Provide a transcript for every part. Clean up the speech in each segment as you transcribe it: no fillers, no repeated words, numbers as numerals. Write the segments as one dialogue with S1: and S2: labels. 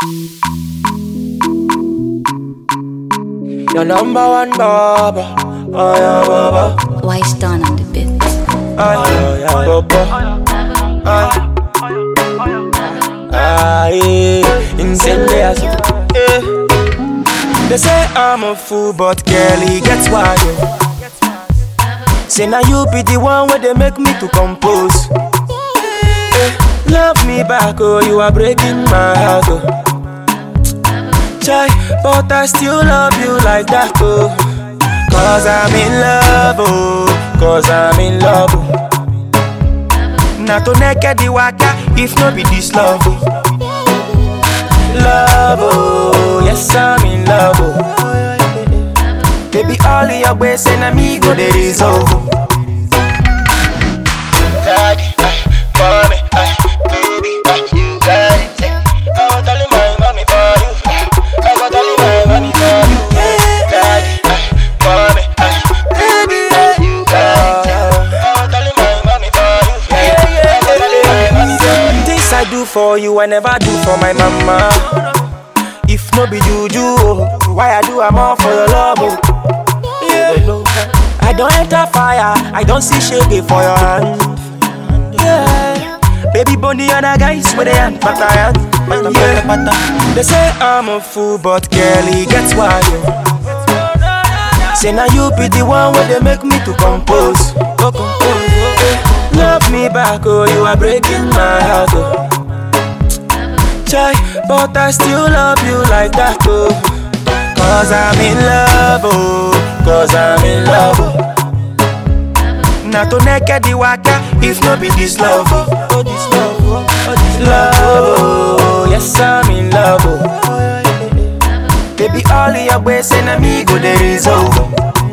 S1: Your number one baba. Oh yeah, baba.
S2: Wise done on the beat.
S1: Oh yeah, baba. Yeah. Insane as yeah. They say I'm a fool, but girl, he gets wild. Say now you be the one where they make me to compose. Love me back, oh, you are breaking my heart, oh. Chai, but I still love you like that, oh. Cause I'm in love, oh. Cause I'm in love, oh. Not to naked the waka, if not be this love, oh. Love, oh, yes, I'm in love, oh. Baby, all in your ways and me go the resolve, oh. Daddy, mommy, baby, you got it. I want all my money for you. I got all my money for you. Daddy, mommy, baby, you got it. I want all my money for you. I got all my money for you. Things I do for you, I never do for my mama. If no be juju, oh, why I do I'm all for your love, oh. Yeah. I don't enter fire, I don't see shake for your hand. Yeah. Baby bunny and a guys with a hand, pata. They say I'm a fool, but girl, he gets wild. Say now you be the one where they make me to compose. Love me back, oh, you are breaking my heart, oh. Chai, but I still love you like that, oh. Cause I'm in love, oh. Cause I'm in love, oh. Not to naked the waka, if no be this love, oh. Oh, this love, oh. Oh, this love, oh. Yes, I'm in love, oh. Baby, all in your ways and me go the resolve, oh.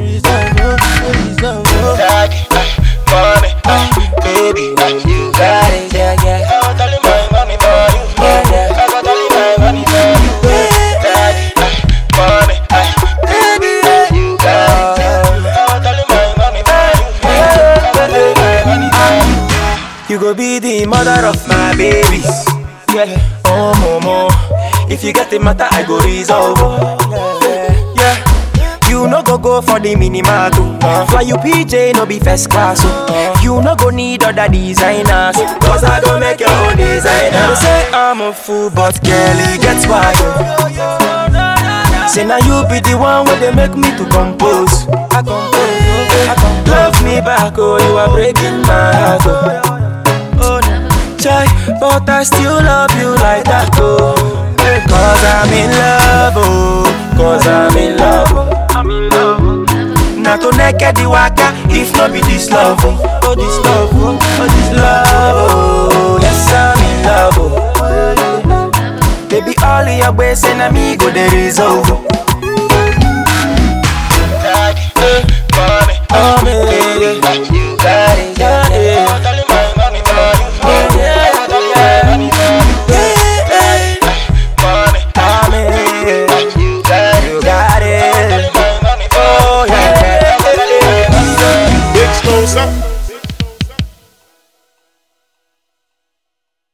S1: Daddy, mommy, baby, you got it, yeah, yeah. I want all my money for you, yeah, yeah. I got all my money for you, daddy, mommy, baby, you got it. I want all my money for you, I got all my money for you. You go be the mother of my babies, yeah. Oh, momo, if you get the matter, I go resolve, yeah. You no go for the minimal too. Fly you PJ, no be first class, oh. You no go need other designers, cause I go make your own designer. They say I'm a fool, but girl, he gets wild, oh. Say now you be the one where they make me to compose. I compose. Love me back, oh, you are breaking my heart, oh. Oh, chai, but I still love you like that, oh. Cause I'm in love, oh. Cause I'm in love, oh. I'm in love, oh. Not to naked the waka, if not be this love, oh. Oh, this love, oh. Oh, this love, oh. Yes, I'm in love, oh. Baby, all in your ways and me go the resolve, oh.